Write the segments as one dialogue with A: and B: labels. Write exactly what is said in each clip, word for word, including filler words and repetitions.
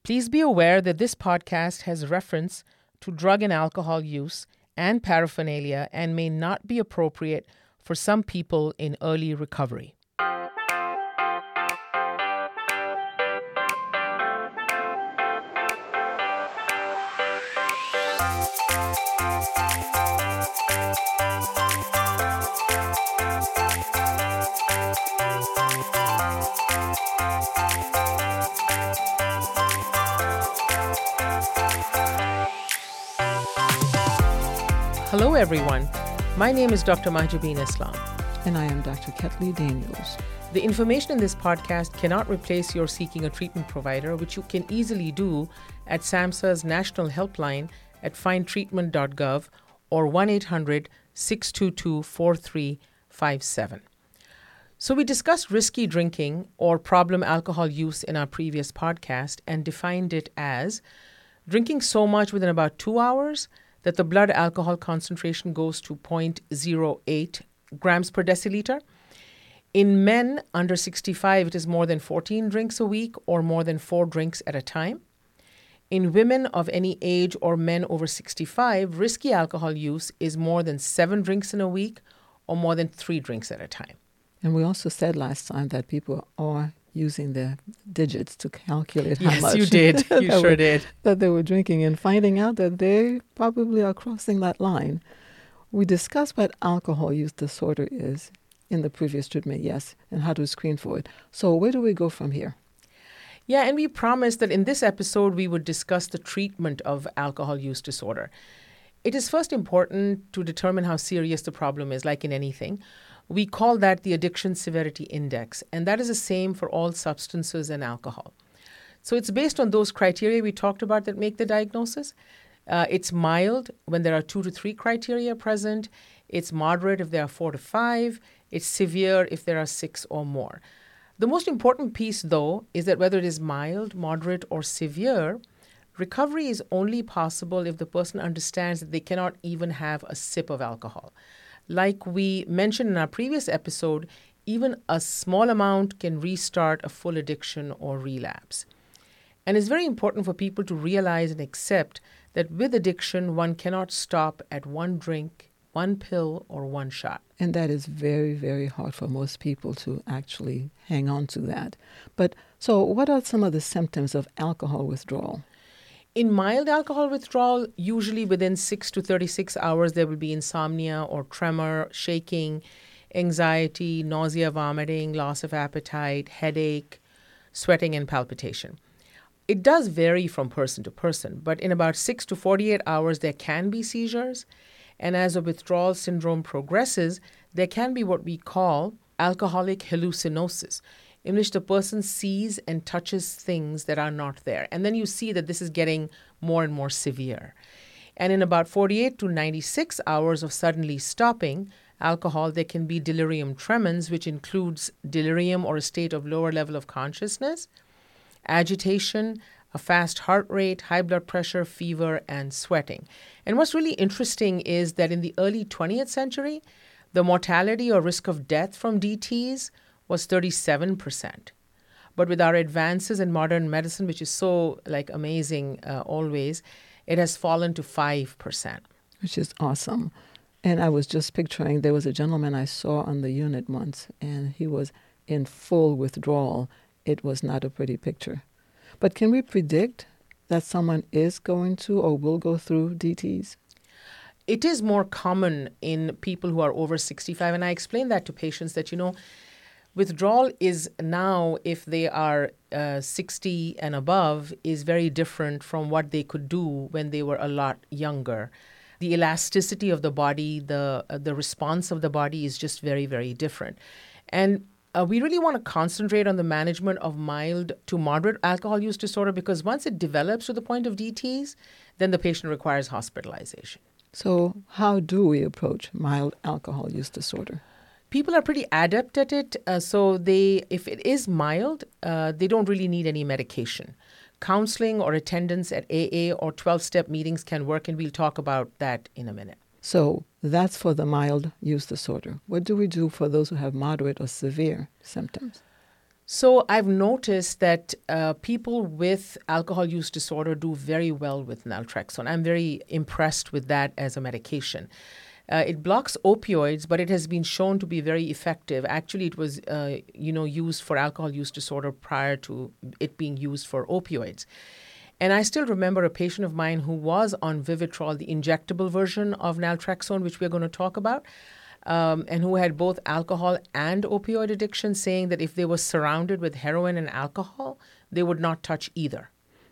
A: Please be aware that this podcast has reference to drug and alcohol use and paraphernalia and may not be appropriate for some people in early recovery. Hello, everyone. My name is Doctor Mahjubeen Islam.
B: And I am Doctor Ketley Daniels.
A: The information in this podcast cannot replace your seeking a treatment provider, which you can easily do at SAMHSA's national helpline at find treatment dot gov or one eight hundred six two two four three five seven. So we discussed risky drinking or problem alcohol use in our previous podcast and defined it as drinking so much within about two hours that the blood alcohol concentration goes to zero point zero eight grams per deciliter. In men under sixty-five, it is more than fourteen drinks a week or more than four drinks at a time. In women of any age or men over sixty-five, risky alcohol use is more than seven drinks in a week or more than three drinks at a time.
B: And we also said last time that people are using their digits to calculate how
A: yes,
B: much.
A: Yes, you did. You sure
B: were,
A: did.
B: That they were drinking and finding out that they probably are crossing that line. We discussed what alcohol use disorder is in the previous treatment, yes, and how to screen for it. So where do we go from here?
A: Yeah, and we promised that in this episode we would discuss the treatment of alcohol use disorder. It is first important to determine how serious the problem is, like in anything. We call that the Addiction Severity Index, and that is the same for all substances and alcohol. So it's based on those criteria we talked about that make the diagnosis. Uh, it's mild when there are two to three criteria present. It's moderate if there are four to five. It's severe if there are six or more. The most important piece, though, is that whether it is mild, moderate, or severe, recovery is only possible if the person understands that they cannot even have a sip of alcohol. Like we mentioned in our previous episode, even a small amount can restart a full addiction or relapse. And it's very important for people to realize and accept that with addiction, one cannot stop at one drink, one pill, or one shot.
B: And that is very, very hard for most people to actually hang on to that. But so what are some of the symptoms of alcohol withdrawal?
A: In mild alcohol withdrawal, usually within six to thirty-six hours, there will be insomnia or tremor, shaking, anxiety, nausea, vomiting, loss of appetite, headache, sweating, and palpitation. It does vary from person to person, but in about six to forty-eight hours, there can be seizures. And as the withdrawal syndrome progresses, there can be what we call alcoholic hallucinosis, in which the person sees and touches things that are not there. And then you see that this is getting more and more severe. And in about forty-eight to ninety-six hours of suddenly stopping alcohol, there can be delirium tremens, which includes delirium or a state of lower level of consciousness, agitation, a fast heart rate, high blood pressure, fever, and sweating. And what's really interesting is that in the early twentieth century, the mortality or risk of death from D Ts was thirty-seven percent. But with our advances in modern medicine, which is so like amazing uh, always, it has fallen to five percent.
B: Which is awesome. And I was just picturing, there was a gentleman I saw on the unit once, and he was in full withdrawal. It was not a pretty picture. But can we predict that someone is going to or will go through D Ts?
A: It is more common in people who are over sixty-five. And I explain that to patients that, you know, withdrawal is now, if they are uh, sixty and above, is very different from what they could do when they were a lot younger. The elasticity of the body, the uh, the response of the body is just very, very different. And uh, we really want to concentrate on the management of mild to moderate alcohol use disorder, because once it develops to the point of D Ts, then the patient requires hospitalization.
B: So how do we approach mild alcohol use disorder?
A: People are pretty adept at it. Uh, so they, if it is mild, uh, they don't really need any medication. Counseling or attendance at A A or twelve-step meetings can work, and we'll talk about that in a minute.
B: So that's for the mild use disorder. What do we do for those who have moderate or severe symptoms?
A: So I've noticed that uh, people with alcohol use disorder do very well with naltrexone. I'm very impressed with that as a medication. Uh, it blocks opioids, but it has been shown to be very effective. Actually, it was, uh, you know, used for alcohol use disorder prior to it being used for opioids. And I still remember a patient of mine who was on Vivitrol, the injectable version of naltrexone, which we're going to talk about, um, and who had both alcohol and opioid addiction, saying that if they were surrounded with heroin and alcohol, they would not touch either.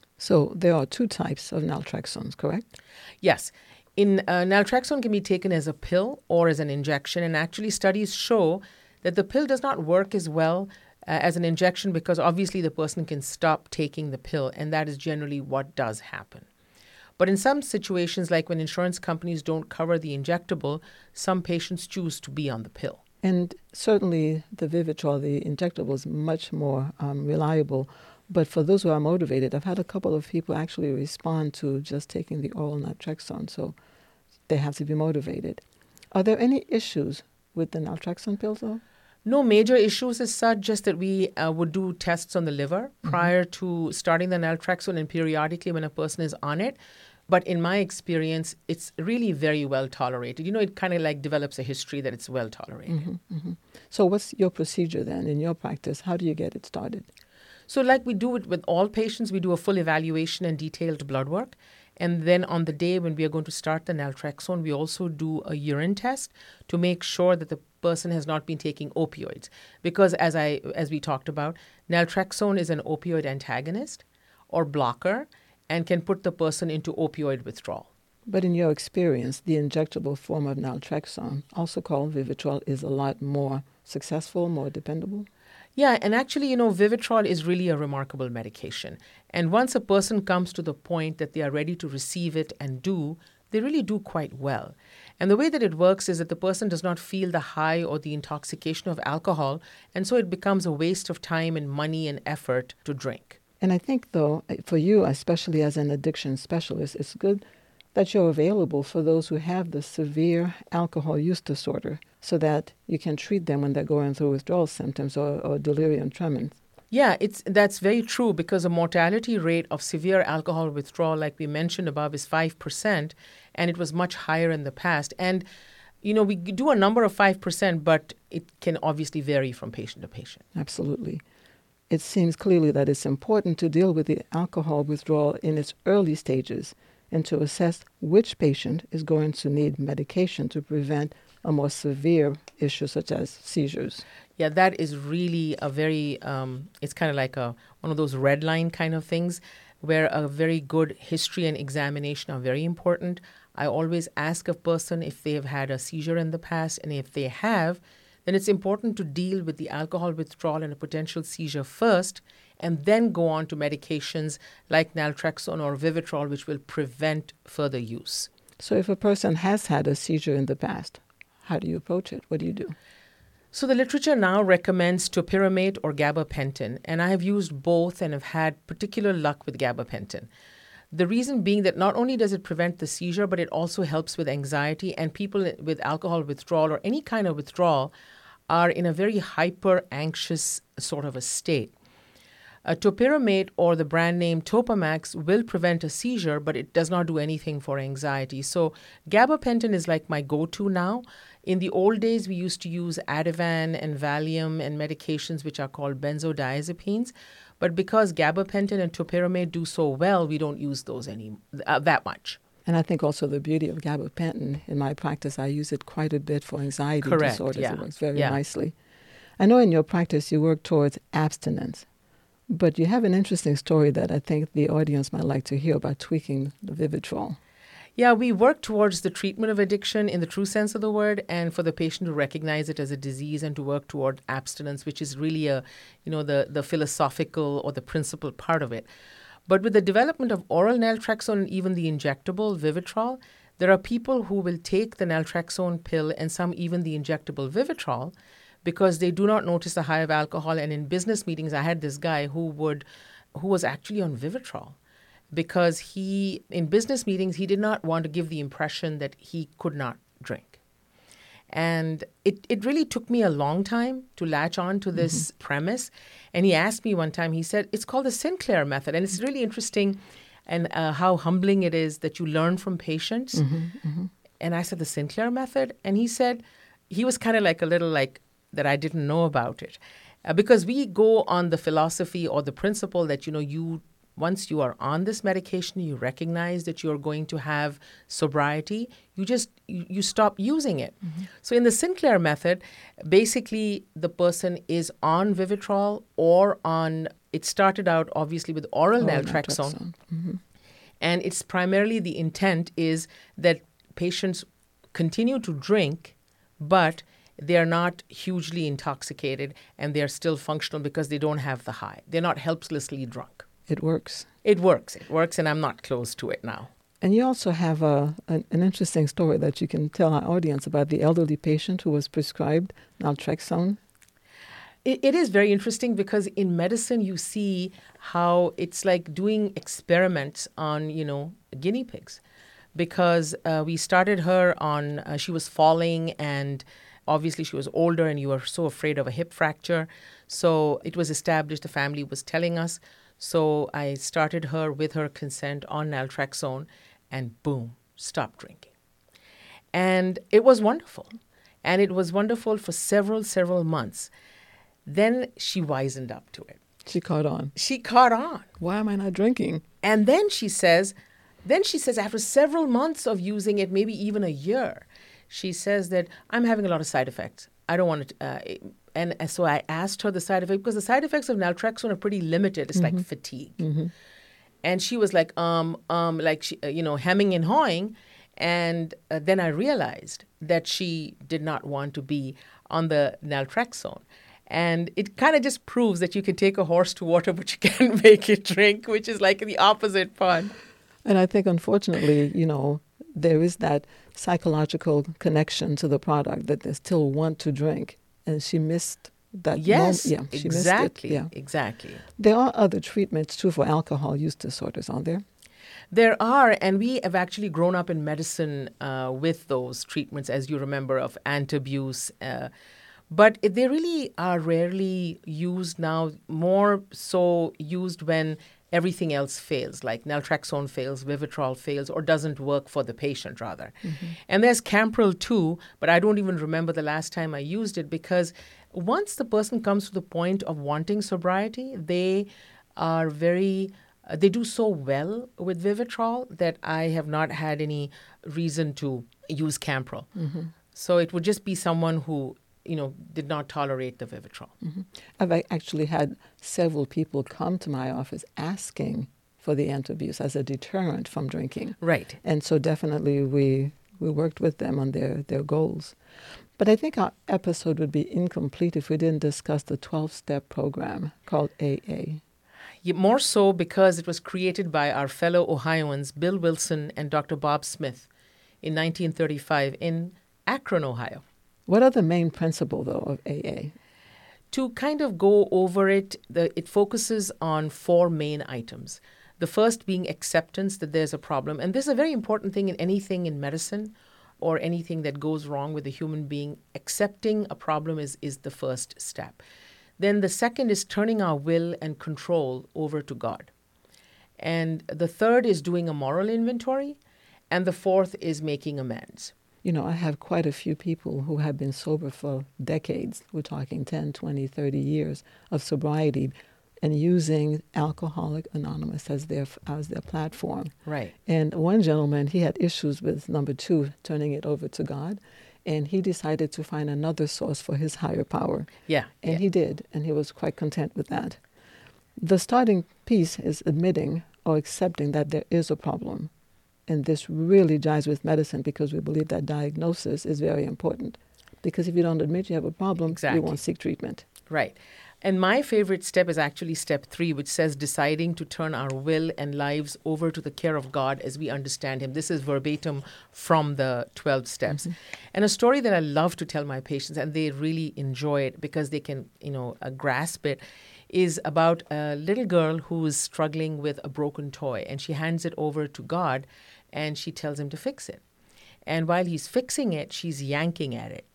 B: So there are two types of naltrexones, correct?
A: Yes. In uh, naltrexone can be taken as a pill or as an injection, and actually studies show that the pill does not work as well uh, as an injection because obviously the person can stop taking the pill, and that is generally what does happen. But in some situations, like when insurance companies don't cover the injectable, some patients choose to be on the pill.
B: And certainly the Vivitrol, the injectable, is much more um, reliable. But for those who are motivated, I've had a couple of people actually respond to just taking the oral naltrexone, so they have to be motivated. Are there any issues with the naltrexone pills, though?
A: No major issues as such, just that we uh, would do tests on the liver prior mm-hmm. to starting the naltrexone and periodically when a person is on it. But in my experience, it's really very well tolerated. You know, it kind of like develops a history that it's well tolerated.
B: Mm-hmm, mm-hmm. So what's your procedure then in your practice? How do you get it started?
A: So like we do it with all patients, we do a full evaluation and detailed blood work. And then on the day when we are going to start the naltrexone, we also do a urine test to make sure that the person has not been taking opioids. Because as I as we talked about, naltrexone is an opioid antagonist or blocker and can put the person into opioid withdrawal.
B: But in your experience, the injectable form of naltrexone, also called Vivitrol, is a lot more successful, more dependable?
A: Yeah, and actually, you know, Vivitrol is really a remarkable medication. And once a person comes to the point that they are ready to receive it and do, they really do quite well. And the way that it works is that the person does not feel the high or the intoxication of alcohol, and so it becomes a waste of time and money and effort to drink.
B: And I think, though, for you, especially as an addiction specialist, it's good that you're available for those who have the severe alcohol use disorder so that you can treat them when they're going through withdrawal symptoms or, or delirium tremens.
A: Yeah, it's that's very true because the mortality rate of severe alcohol withdrawal, like we mentioned above, is five percent, and it was much higher in the past. And, you know, we do a number of five percent, but it can obviously vary from patient to patient.
B: Absolutely. It seems clearly that it's important to deal with the alcohol withdrawal in its early stages and to assess which patient is going to need medication to prevent a more severe issue such as seizures.
A: Yeah, that is really a very, um, it's kind of like a one of those red line kind of things where a very good history and examination are very important. I always ask a person if they have had a seizure in the past, and if they have, then it's important to deal with the alcohol withdrawal and a potential seizure first, and then go on to medications like naltrexone or Vivitrol, which will prevent further use.
B: So if a person has had a seizure in the past, how do you approach it? What do you do?
A: So the literature now recommends topiramate or gabapentin, and I have used both and have had particular luck with gabapentin. The reason being that not only does it prevent the seizure, but it also helps with anxiety, and people with alcohol withdrawal or any kind of withdrawal are in a very hyper-anxious sort of a state. Uh, topiramate or the brand name Topamax will prevent a seizure, but it does not do anything for anxiety. So gabapentin is like my go-to now. In the old days, we used to use Ativan and Valium and medications which are called benzodiazepines. But because gabapentin and topiramate do so well, we don't use those any uh, that much.
B: And I think also the beauty of gabapentin, in my practice, I use it quite a bit for anxiety
A: Correct,
B: disorders.
A: yeah.
B: It works very
A: yeah.
B: nicely. I know in your practice you work towards abstinence, but you have an interesting story that I think the audience might like to hear about tweaking the Vivitrol.
A: Yeah, we work towards the treatment of addiction in the true sense of the word, and for the patient to recognize it as a disease and to work toward abstinence, which is really a, you know, the, the philosophical or the principal part of it. But with the development of oral naltrexone and even the injectable Vivitrol, there are people who will take the naltrexone pill and some even the injectable Vivitrol because they do not notice the high of alcohol. And in business meetings, I had this guy who would, who was actually on Vivitrol. Because he, in business meetings, he did not want to give the impression that he could not drink. And it, it really took me a long time to latch on to this mm-hmm. premise. And he asked me one time, he said, it's called the Sinclair method. And it's really interesting and uh, how humbling it is that you learn from patients.
B: Mm-hmm, mm-hmm.
A: And I said, the Sinclair method? And he said, he was kind of like a little like that I didn't know about it. Uh, because we go on the philosophy or the principle that, you know, you once you are on this medication, you recognize that you're going to have sobriety, you just, you, you stop using it. Mm-hmm. So in the Sinclair method, basically the person is on Vivitrol or on, it started out obviously with oral, oral naltrexone. naltrexone. Mm-hmm. And it's primarily the intent is that patients continue to drink, but they're not hugely intoxicated and they're still functional because they don't have the high. They're not helplessly drunk.
B: It works.
A: It works. It works, and I'm not close to it now.
B: And you also have a, an, an interesting story that you can tell our audience about the elderly patient who was prescribed naltrexone.
A: It, it is very interesting because in medicine you see how it's like doing experiments on, you know, guinea pigs. Because uh, we started her on, uh, she was falling and obviously she was older and you were so afraid of a hip fracture. So it was established, the family was telling us. So I started her with her consent on naltrexone and boom, stopped drinking. And it was wonderful. And it was wonderful for several, several months. Then she wisened up to it.
B: She caught on.
A: She caught on.
B: Why am I not drinking?
A: And then she says, then she says after several months of using it, maybe even a year, she says that I'm having a lot of side effects. I don't want to, uh, and, and so I asked her the side effect because the side effects of naltrexone are pretty limited. It's mm-hmm. like fatigue. Mm-hmm. And she was like, um, um, like, she, uh, you know, hemming and hawing. And uh, then I realized that she did not want to be on the naltrexone. And it kind of just proves that you can take a horse to water, but you can't make it drink, which is like the opposite fun.
B: And I think, unfortunately, you know, there is that psychological connection to the product that they still want to drink. And she missed that.
A: Yes,
B: moment. Yeah, she
A: exactly,
B: missed it. Yeah.
A: exactly.
B: There are other treatments, too, for alcohol use disorders, aren't there?
A: There are, and we have actually grown up in medicine uh, with those treatments, as you remember, of antabuse. Uh, but they really are rarely used now, more so used when everything else fails, like naltrexone fails, Vivitrol fails, or doesn't work for the patient, rather. Mm-hmm. And there's Campril too, but I don't even remember the last time I used it because once the person comes to the point of wanting sobriety, they are very, uh, they do so well with Vivitrol that I have not had any reason to use Campril. Mm-hmm. So it would just be someone who you know, did not tolerate the Vivitrol.
B: Mm-hmm. I've actually had several people come to my office asking for the antabuse as a deterrent from drinking.
A: Right.
B: And so definitely we we worked with them on their, their goals. But I think our episode would be incomplete if we didn't discuss the twelve-step program called A A.
A: Yeah, more so because it was created by our fellow Ohioans, Bill Wilson and Doctor Bob Smith, in nineteen thirty-five in Akron, Ohio.
B: What are the main principles, though, of A A?
A: To kind of go over it, the, it focuses on four main items. The first being acceptance that there's a problem. And this is a very important thing in anything in medicine or anything that goes wrong with a human being. Accepting a problem is, is the first step. Then the second is turning our will and control over to God. And the third is doing a moral inventory. And the fourth is making amends.
B: You know, I have quite a few people who have been sober for decades. We're talking ten, twenty, thirty years of sobriety and using Alcoholics Anonymous as their as their platform.
A: Right.
B: And one gentleman, he had issues with number two, turning it over to God. And he decided to find another source for his higher power.
A: Yeah.
B: And
A: yeah.
B: he did. And he was quite content with that. The starting piece is admitting or accepting that there is a problem. And this really jives with medicine because we believe that diagnosis is very important. Because if you don't admit you have a problem,
A: exactly.
B: you won't seek treatment.
A: Right. And my favorite step is actually step three, which says deciding to turn our will and lives over to the care of God as we understand Him. This is verbatim from the twelve steps. Mm-hmm. And a story that I love to tell my patients, and they really enjoy it because they can, you know, uh, grasp it, is about a little girl who is struggling with a broken toy. And she hands it over to God, and she tells him to fix it. And while he's fixing it, she's yanking at it.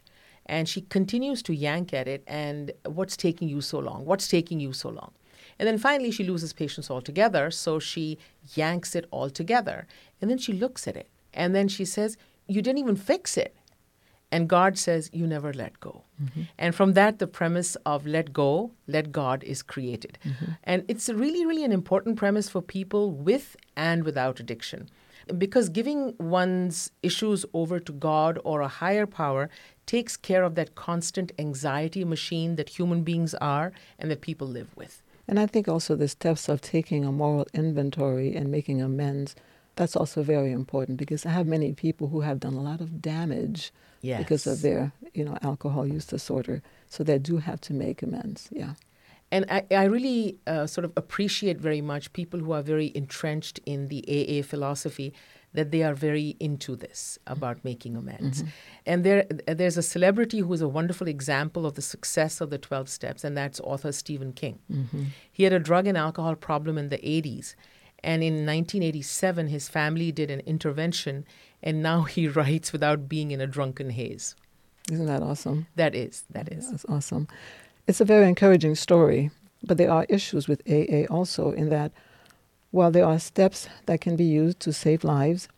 A: And she continues to yank at it. And what's taking you so long? What's taking you so long? And then finally, she loses patience altogether. So she yanks it altogether. And then she looks at it. And then she says, you didn't even fix it. And God says, you never let go. Mm-hmm. And from that, the premise of let go, let God is created. Mm-hmm. And it's really, really an important premise for people with and without addiction. Because giving one's issues over to God or a higher power takes care of that constant anxiety machine that human beings are and that people live with.
B: And I think also the steps of taking a moral inventory and making amends, that's also very important, because I have many people who have done a lot of damage yes. because of their, you know, alcohol use disorder. So they do have to make amends. Yeah.
A: And I, I really uh, sort of appreciate very much people who are very entrenched in the A A philosophy, that they are very into this about making amends. Mm-hmm. And there, there's a celebrity who is a wonderful example of the success of the twelve steps, and that's author Stephen King. Mm-hmm. He had a drug and alcohol problem in the eighties. And in nineteen eighty-seven, his family did an intervention, and now he writes without being in a drunken haze.
B: Isn't that awesome?
A: That is, that is.
B: That's awesome. It's a very encouraging story, but there are issues with A A also in that while there are steps that can be used to save lives,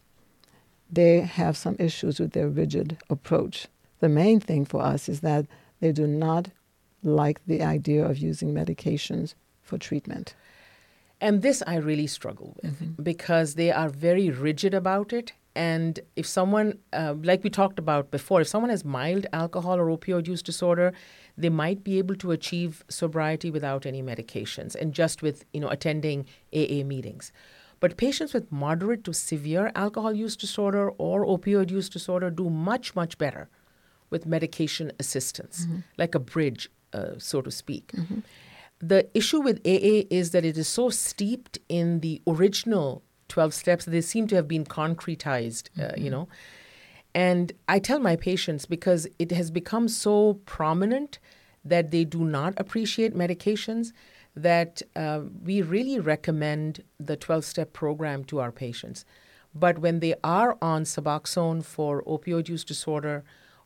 B: they have some issues with their rigid approach. The main thing for us is that they do not like the idea of using medications for treatment.
A: And this I really struggle with mm-hmm. because they are very rigid about it. And if someone, uh, like we talked about before, if someone has mild alcohol or opioid use disorder, they might be able to achieve sobriety without any medications and just with, you know, attending A A meetings. But patients with moderate to severe alcohol use disorder or opioid use disorder do much, much better with medication assistance, mm-hmm. like a bridge, uh, so to speak. Mm-hmm. The issue with A A is that it is so steeped in the original twelve steps, they seem to have been concretized, uh, mm-hmm. you know. And I tell my patients, because it has become so prominent that they do not appreciate medications, that uh, we really recommend the twelve-step program to our patients. But when they are on Suboxone for opioid use disorder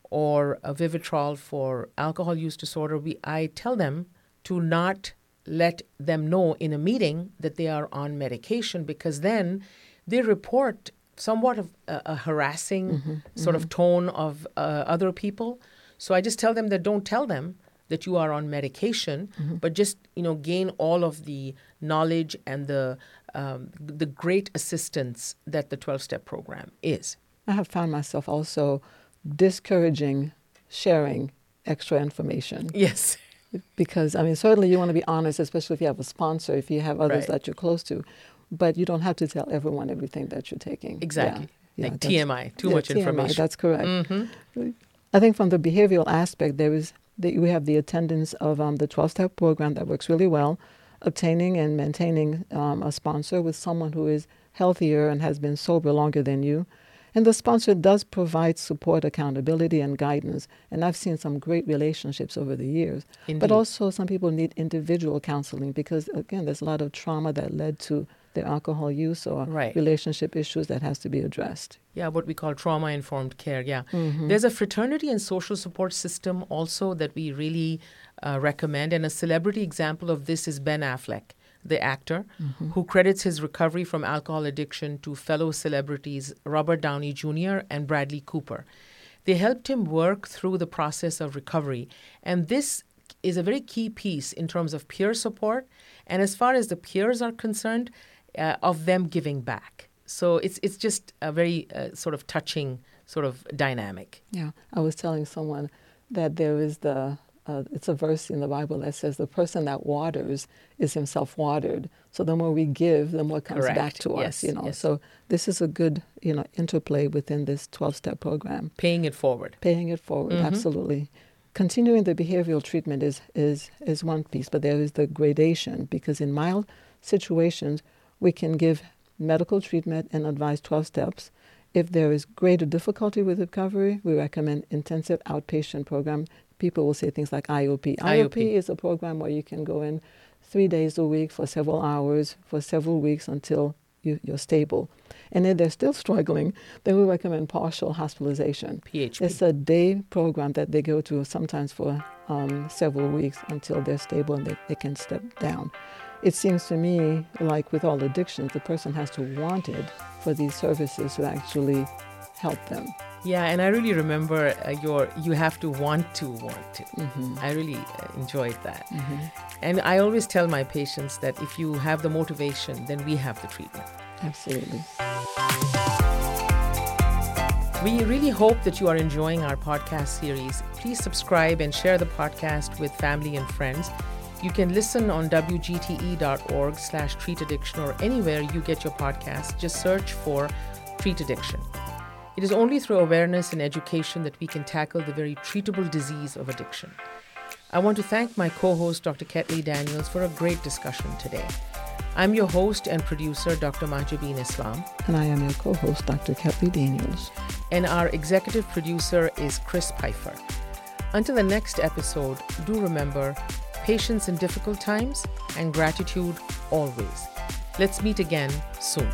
A: or a Vivitrol for alcohol use disorder, we I tell them to not let them know in a meeting that they are on medication, because then they report somewhat of a, a harassing mm-hmm, sort mm-hmm. of tone of uh, other people. So I just tell them that don't tell them that you are on medication, mm-hmm. but just, you know, gain all of the knowledge and the um, the great assistance that the twelve-step program is.
B: I have found myself also discouraging sharing extra information.
A: Yes.
B: Because, I mean, certainly you want to be honest, especially if you have a sponsor, if you have others
A: right.
B: that you're close to. But you don't have to tell everyone everything that you're taking.
A: Exactly.
B: Yeah.
A: Like
B: yeah,
A: T M I, too
B: yeah,
A: much
B: T M I,
A: information.
B: That's correct.
A: Mm-hmm.
B: I think from the behavioral aspect, there is the, we have the attendance of um, the twelve-step program that works really well, obtaining and maintaining um, a sponsor with someone who is healthier and has been sober longer than you. And the sponsor does provide support, accountability, and guidance. And I've seen some great relationships over the years.
A: Indeed.
B: But also some people need individual counseling because, again, there's a lot of trauma that led to their alcohol use or
A: right.
B: relationship issues that has to be addressed.
A: Yeah, what we call trauma-informed care, yeah.
B: Mm-hmm.
A: There's a fraternity and social support system also that we really uh, recommend. And a celebrity example of this is Ben Affleck, the actor, mm-hmm. who credits his recovery from alcohol addiction to fellow celebrities Robert Downey Junior and Bradley Cooper. They helped him work through the process of recovery. And this is a very key piece in terms of peer support. And as far as the peers are concerned, uh, of them giving back. So it's it's just a very uh, sort of touching sort of dynamic.
B: Yeah, I was telling someone that there is the... Uh, it's a verse in the Bible that says the person that waters is himself watered. So the more we give, the more comes
A: Correct.
B: back to
A: yes,
B: us. You know,
A: yes.
B: so this is a good, you know, interplay within this twelve-step program.
A: Paying it forward.
B: Paying it forward,
A: mm-hmm.
B: absolutely. Continuing the behavioral treatment is is is one piece, but there is the gradation because in mild situations we can give medical treatment and advise twelve steps. If there is greater difficulty with recovery, we recommend intensive outpatient program. People will say things like I O P. I O P is a program where you can go in three days a week for several hours, for several weeks until you, you're stable. And if they're still struggling, then we recommend partial hospitalization.
A: P H P.
B: It's a day program that they go to sometimes for um, several weeks until they're stable and they, they can step down. It seems to me like with all addictions, the person has to want it for these services to actually help them.
A: Yeah, and I really remember uh, your, you have to want to want to.
B: Mm-hmm.
A: I really uh, enjoyed that.
B: Mm-hmm.
A: And I always tell my patients that if you have the motivation, then we have the treatment.
B: Absolutely.
A: We really hope that you are enjoying our podcast series. Please subscribe and share the podcast with family and friends. You can listen on W G T E dot org slash treat addiction or anywhere you get your podcast. Just search for Treat Addiction. It is only through awareness and education that we can tackle the very treatable disease of addiction. I want to thank my co-host, Doctor Ketley Daniels, for a great discussion today. I'm your host and producer, Doctor Mahjabeen Islam.
B: And I am your co-host, Doctor Ketley Daniels.
A: And our executive producer is Chris Pfeiffer. Until the next episode, do remember, patience in difficult times and gratitude always. Let's meet again soon.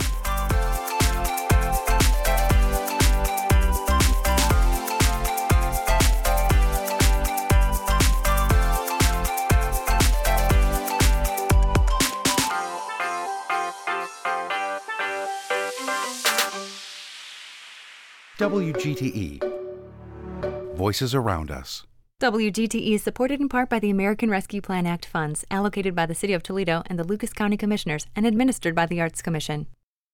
C: W G T E. Voices around us.
D: W G T E is supported in part by the American Rescue Plan Act funds allocated by the City of Toledo and the Lucas County Commissioners and administered by the Arts Commission.